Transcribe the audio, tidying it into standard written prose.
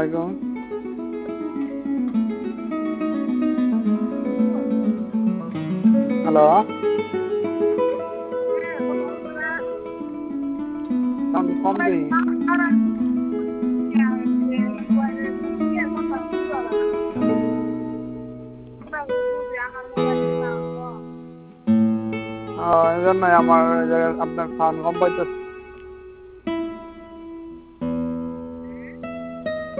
আলাইকুম। হ্যালো, কম দিই। এই জন্যই আমার আপনার সাউন্ড কম পাইতেছে।